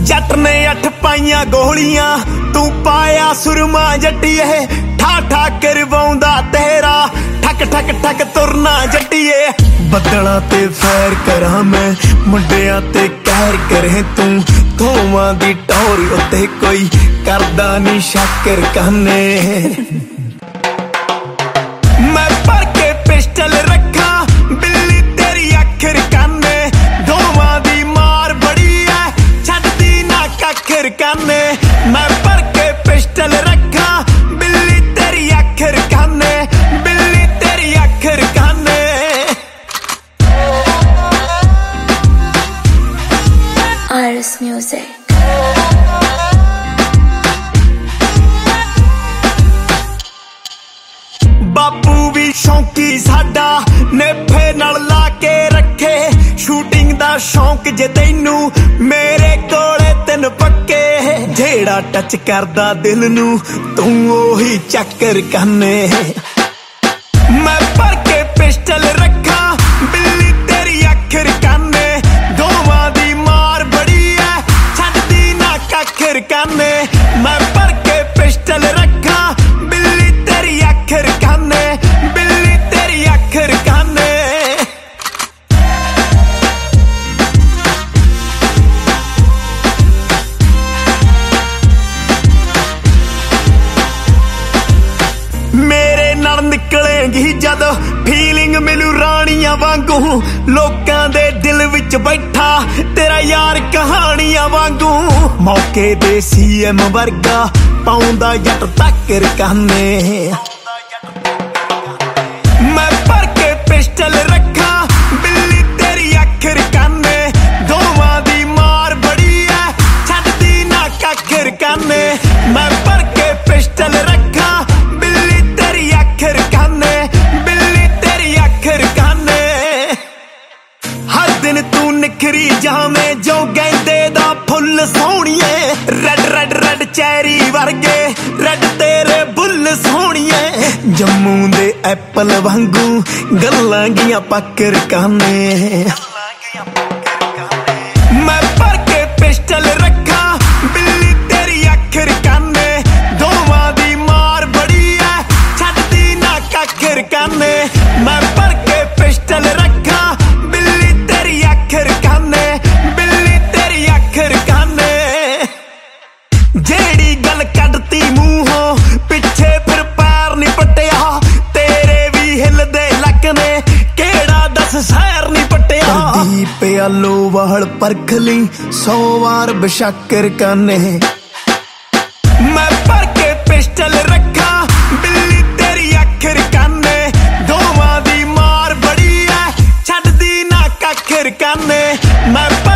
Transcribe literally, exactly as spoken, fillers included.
जट ने अठ पाइया गोलियां तू पाया सुरमा जट्टिए ठा ठा करवाउंदा तेरा ठक ठक ठक तुरना जट्टिए बदला ते फैर करा मैं मुंडिया ते कहर करे तू धोवां दी टौर उत्ते कोई करदा नी शक्कर कहने मैं पर के पिस्टल रखा बिल्ली तेरी अखर कहने धोवां दी मार बड़ी है छड्डी ना कखर कहने मैं पर के पिस्टल रखा बिल्ली तेरी अखर कहने बिल्ली तेरी अखर कहने Iris Music बापू भी शौकी साडा नेफे नाल ला के रखे शूटिंग दा शौक जे तैनू मेरे कोले तिन पक्के जेड़ा टच करदा दिल नू तू ओही चक्कर कहने मैं पर के पिस्टल रखा बिल्ली तेरी अखर कहने दोवां दी मार बड़ी है छड्डी ना कखर कहने मैं पर के पिस्टल रखा बिल्ली तेरी अखर कहने बिल्ली तेरी अखर कहने मेरे नाल निकलेगी जद फीलिंग मिलू रानियां वांगू लोकां दे दिल विच बैठा तेरा यार कहानियां वांगू मौके दे सी एम वर्गा पाउंदा जट तक्कर कहने मैं पर के पिस्टल रखा बिल्ली तेरी अखर कहने दोवां दी मार बड़ी है छड्डी ना कखर कहने मैं पर के पिस्टल रखा बिल्ली तेरी अखर कहने बिल्ली तेरी अखर कहने हर दिन तू निखरी जावे जो गेंदे दा फुल सोहणिए रेड रेड रेड चैरी वर्गे रेड तेरे बुल सोहणिए जम्मू दे एप्पल वांगू गल्लां गियां पक्कर कहने मैं पर के पिस्टल रखा बिल्ली तेरी अखर कहने दोवां दी मार बड़ी है छड्डी ना कखर कहने मैं पर के पिस्टल रखा बिल्ली तेरी अखर कहने बिल्ली तेरी अखर कहने जेड़ी गल कड्डती मूहों पिछे फिर पैर नी पट्टिया तेरे भी हिलदे लकने केड़ा दस सैर नी पट्टिया दीप आलो वाल परख ली सौ वार बशक्कर कहने मैं पर के पिस्टल रखा बिल्ली तेरी अखर कहने दोवां दी मार बड़ी है छड्डी ना कखर कहने मैं